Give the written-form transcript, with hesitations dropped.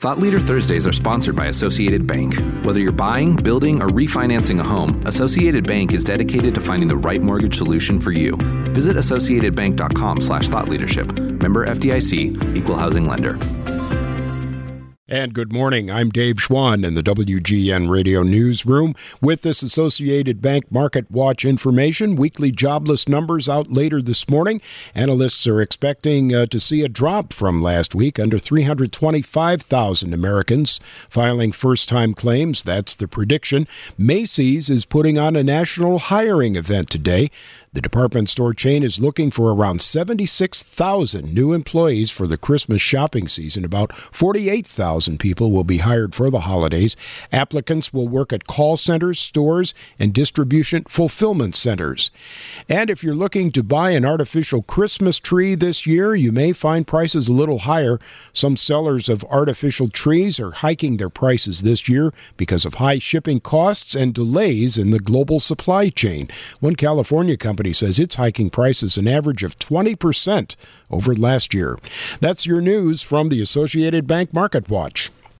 Thought Leader Thursdays are sponsored by Associated Bank. Whether you're buying, building, or refinancing a home, Associated Bank is dedicated to finding the right mortgage solution for you. Visit associatedbank.com/thoughtleadership. Member FDIC, Equal Housing Lender. And good morning. I'm Dave Schwann in the WGN Radio Newsroom with this Associated Bank Market Watch information. Weekly jobless numbers out later this morning. Analysts are expecting to see a drop from last week, under 325,000 Americans filing first-time claims. That's the prediction. Macy's is putting on a national hiring event today. The department store chain is looking for around 76,000 new employees for the Christmas shopping season. About 48,000 people will be hired for the holidays. Applicants will work at call centers, stores, and distribution fulfillment centers. And if you're looking to buy an artificial Christmas tree this year, you may find prices a little higher. Some sellers of artificial trees are hiking their prices this year because of high shipping costs and delays in the global supply chain. One California company says it's hiking prices an average of 20% over last year. That's your news from the Associated Bank Market Watch.